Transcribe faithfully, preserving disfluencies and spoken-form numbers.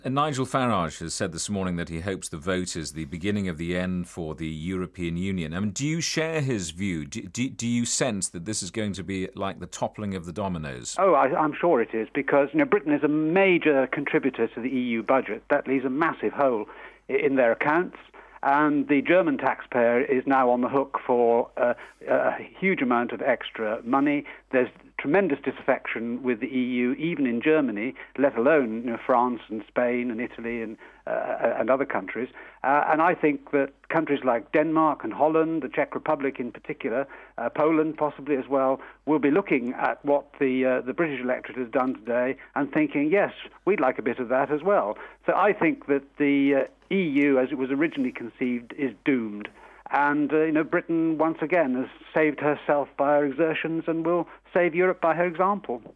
And Nigel Farage has said this morning that he hopes the vote is the beginning of the end for the European Union. I mean, do you share his view? Do, do, do you sense that this is going to be like the toppling of the dominoes? Oh, I, I'm sure it is, because you know, Britain is a major contributor to the E U budget. That leaves a massive hole in their accounts. And the German taxpayer is now on the hook for uh, a huge amount of extra money. There's tremendous disaffection with the E U, even in Germany, let alone you know, France and Spain and Italy and uh, and other countries. Uh, and I think that countries like Denmark and Holland, the Czech Republic in particular, uh, Poland possibly as well, will be looking at what the uh, the British electorate has done today and thinking, yes, we'd like a bit of that as well. So I think that the uh, E U, as it was originally conceived, is doomed. And, uh, you know, Britain, once again, has saved herself by her exertions and will save Europe by her example.